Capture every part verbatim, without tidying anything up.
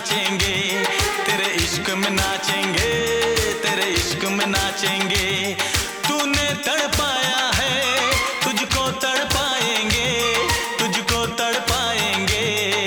नाचेंगे, तेरे इश्क में नाचेंगे, तेरे इश्क में नाचेंगे। तूने तड़पाया है, तुझको तड़पाएंगे, तुझको तड़पाएंगे।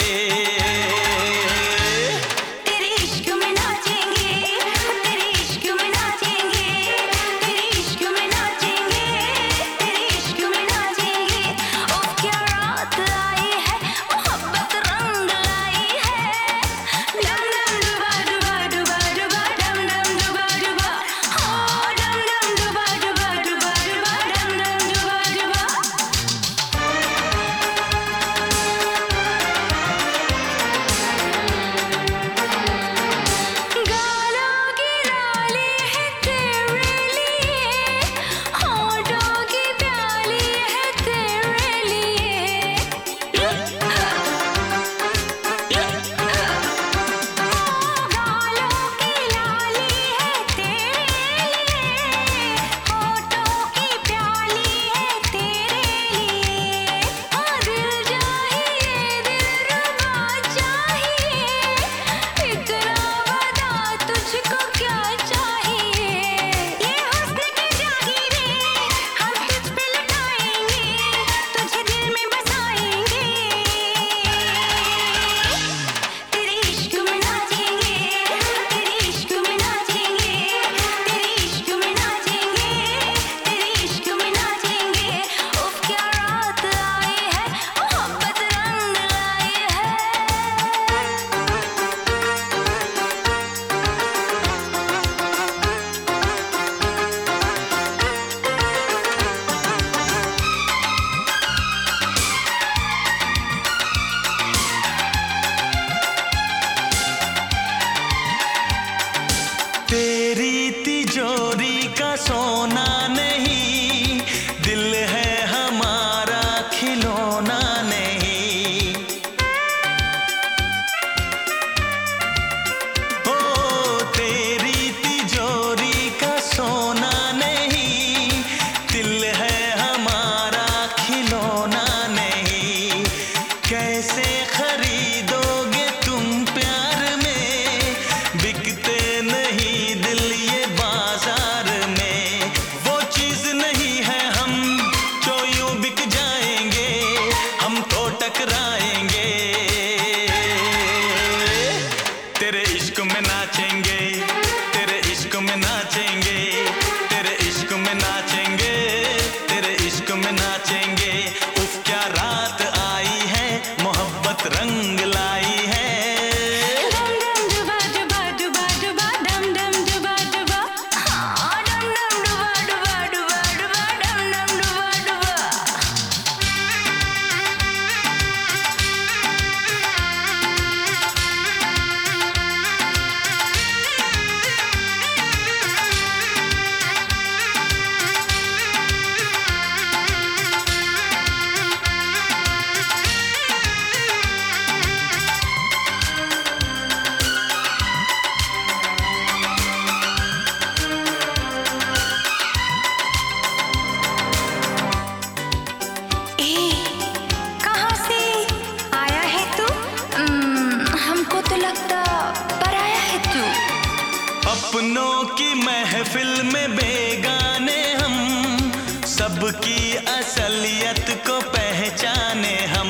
तेरे इश्क में नाचेंगे, तेरे इश्क में नाचेंगे, तेरे इश्क में नाचेंगे, तेरे इश्क में नाचेंगे। ओ क्या रात आई है, मोहब्बत रंग लाई है। डम डम डुबा डुबा डुबा डुबा डम डम डुबा डुबा, हो डम डम डुबा डुबा डुबा डुबा डम डम डुबा डुबा। गालों की लाली है तेरे लिए, होठों की प्याली है तेरे लिए। गालों की लाली है तेरे लिए, होठों की प्याली है तेरे लिए। हाँ दिल चाहिए, दिलरुबा चाहिए, इतना बता तुझको क्या चाहिए। ये हुस्न की जागीरें हम तुझ पे लुटाएंगे, तुझे दिल में बसाएंगे। तेरे इश्क में नाचेंगे, तेरे इश्क में नाचेंगे, तेरे इश्क में नाचेंगे, तेरे इश्क में नाचेंगे। उफ क्या रात आई है, मोहब्बत रंग लाई है। तेरी तिजोरी का सोना नहीं, दिल है हमारा खिलौना नहीं। ओ तेरी तिजोरी का सोना नहीं, दिल है हमारा खिलौना नहीं। कैसे खरीदोगे तुम प्यार में, बिकते नहीं दिल ये बाजार में। वो चीज नहीं है हम जो यूं बिक जाएंगे, हम तो टकराएंगे। तेरे इश्क में नाचेंगे, तेरे इश्क में नाचेंगे, तेरे इश्क में नाचेंगे, तेरे इश्क में नाचेंगे। उफ क्या रात आई है, मोहब्बत रंग लाई है। डम डम डुबा डुबा डुबा डुबा डम डम डुबा डुबा, हाँ डम डम डुबा डुबा डुबा डुबा डम डम डुबा डुबा। ए, कहाँ से आया है तू? उम्म, हमको तो लगता पराया है तू। अपनों की महफिल में बेगाने हम, सबकी असलियत को पहचाने हम।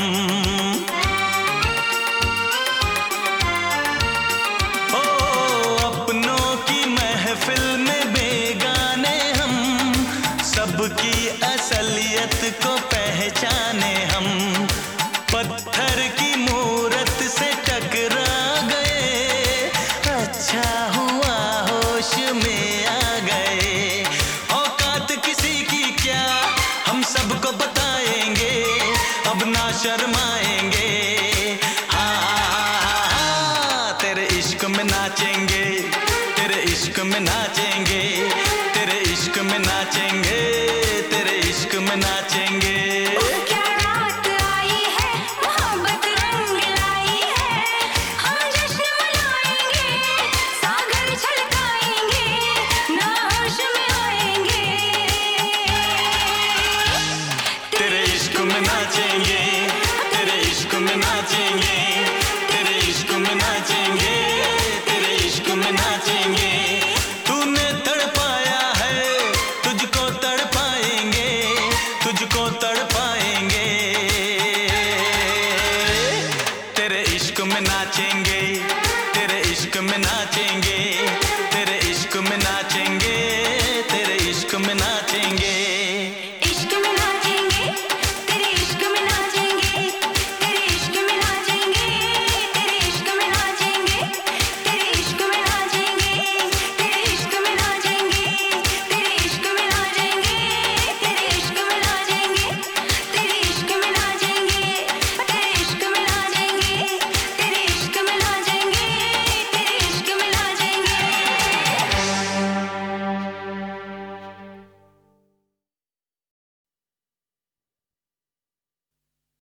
ओ अपनों की महफिल में बेगाने हम, सबकी असलियत को पहचाने हम। पत्थर की मूरत से टकरा गए, अच्छा हुआ होश में आ गए। औकात किसी की क्या, हम सबको बताएंगे, अब ना शर्माएंगे। हाँ हाँ हाँ हाँ, तेरे इश्क में नाचेंगे, तेरे इश्क में नाचेंगे, तेरे इश्क में नाचेंगे, तेरे इश्क में नाचेंगे। क्या रात आई है, मोहब्बत रंग लाई है। हम जश्न मनाएंगे, सागर छलकाएंगे, ना होश में आएंगे। तेरे इश्क में नाचेंगे, तेरे इश्क में नाचेंगे, तेरे इश्क में नाचेंगे।